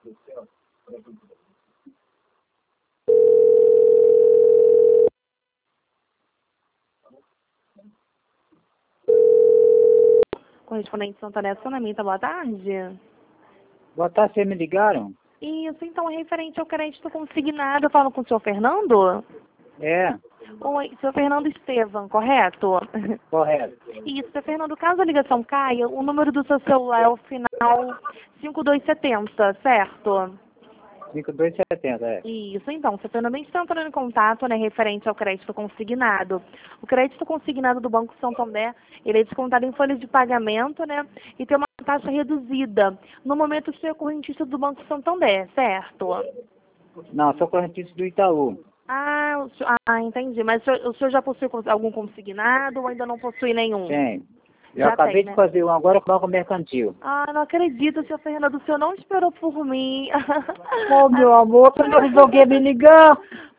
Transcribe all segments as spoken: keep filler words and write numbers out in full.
Correspondente Santander Sonamita, boa tarde. Boa tarde, vocês me ligaram? Isso, então, é referente ao crédito consignado, eu falo com o senhor Fernando? É, Oi, senhor Fernando Estevam, correto? correto. Isso, senhor Fernando, caso a ligação caia, o número do seu celular é o final cinco dois sete zero, certo? cinco dois setenta, é. Isso, então, senhor Fernando, a gente está entrando em contato, né, referente ao crédito consignado. O crédito consignado do Banco Santander, ele é descontado em folhas de pagamento, né, e tem uma taxa reduzida. No momento, o senhor é correntista do Banco Santander, certo? Não, sou correntista do Itaú. Ah, o senhor, ah, entendi. Mas o senhor, o senhor já possui cons- algum consignado ou ainda não possui nenhum? Tem. Eu Já acabei tem, de né? fazer um agora com o Banco Mercantil. Ah, não acredito, senhor Fernando, o senhor não esperou por mim. Ô, meu amor, você não resolveu me ligar?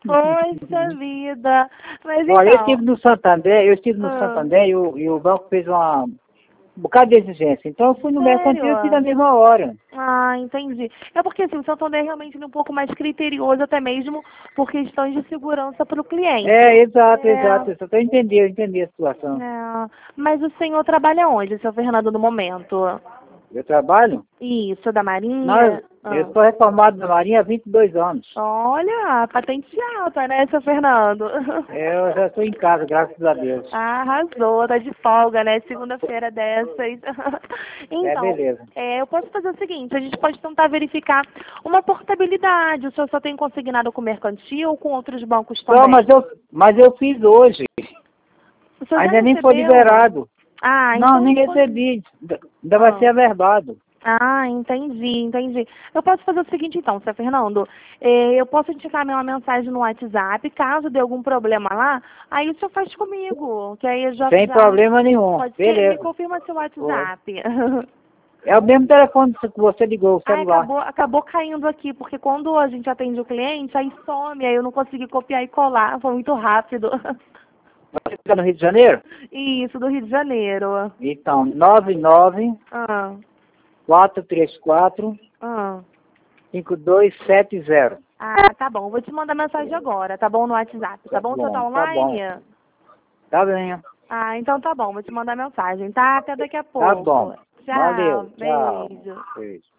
Poxa vida. Mas Olha, eu então... estive no Santander, eu estive no ah, Santander e o, e o banco fez uma, um bocado de exigência. Então eu fui no Mercantil e fiz na sério? mesma hora. Ah, entendi. É porque assim, o Santander é realmente um pouco mais criterioso, até mesmo por questões de segurança para o cliente. É, exato, É, exato. Eu só tô entendendo, eu entendi a situação. é. Mas o senhor trabalha onde, seu Fernando, no momento? Eu trabalho? Isso, da Nós, Marinha? Ah. eu sou reformado da Marinha há vinte e dois anos. Olha, patente alta, né, seu Fernando? É, eu já estou em casa, graças a Deus. Ah, arrasou, tá de folga, né? Segunda-feira dessas. É, Então, beleza. é, eu posso fazer o seguinte, a gente pode tentar verificar uma portabilidade. O senhor só tem consignado com o mercantil ou com outros bancos também? Não, mas eu, mas eu fiz hoje. O senhor já Ainda nem foi recebeu? liberado. Ah, Não, então nem pode- recebi. Ainda vai Ah. ser averbado. Ah, entendi, entendi. Eu posso fazer o seguinte então, seu Fernando, eh, eu posso indicar minha mensagem no WhatsApp, caso dê algum problema lá, aí o senhor faz comigo, que aí eu já, Sem já problema nenhum. pode ser, me Beleza. confirma seu Foi. WhatsApp. É o mesmo telefone que você ligou, o Aí celular. acabou, acabou caindo aqui, porque quando a gente atende o cliente, aí some, aí eu não consegui copiar e colar, foi muito rápido. Você fica no Rio de Janeiro? Isso, do Rio de Janeiro. Então, nove nove Ah, quatro três quatro ah. cinco dois sete zero. Ah, tá bom, vou te mandar mensagem agora, tá bom, no WhatsApp, tá bom? O senhor tá Bom, tá bom. online? Tá bem. Ah, então tá bom, vou te mandar mensagem, tá? Até daqui a Tá pouco. bom. Tchau, Valeu. Tchau. beijo. Beijo.